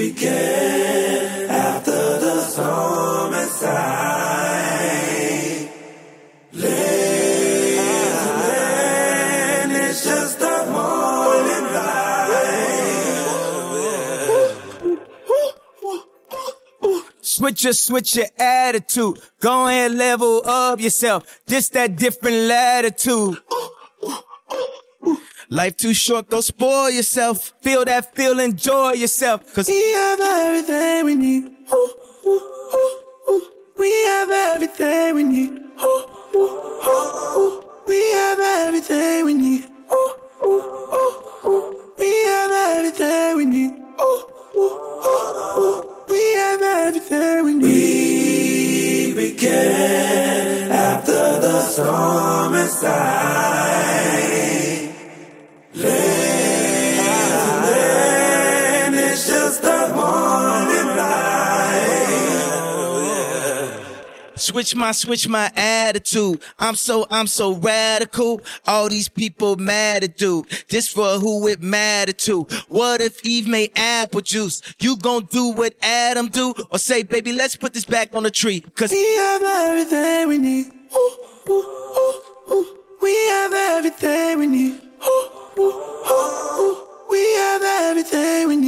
begin after the storm has sighed. Live, it's just a morning light. Switch your attitude. Go ahead, level up yourself. Just that different latitude. Life too short, don't spoil yourself. Feel that feel, enjoy yourself. Cause we have everything we need. We have everything we need. We have everything we need. We have everything we need. We have everything we need. We begin after the storm has died. Living, it's just a morning light. Switch my attitude. I'm so radical. All these people mad at dude. Just for who it matter to. What if Eve made apple juice? You gon' do what Adam do? Or say, baby, let's put this back on the tree. Cause we have everything we need. We have everything we need. We have everything we need.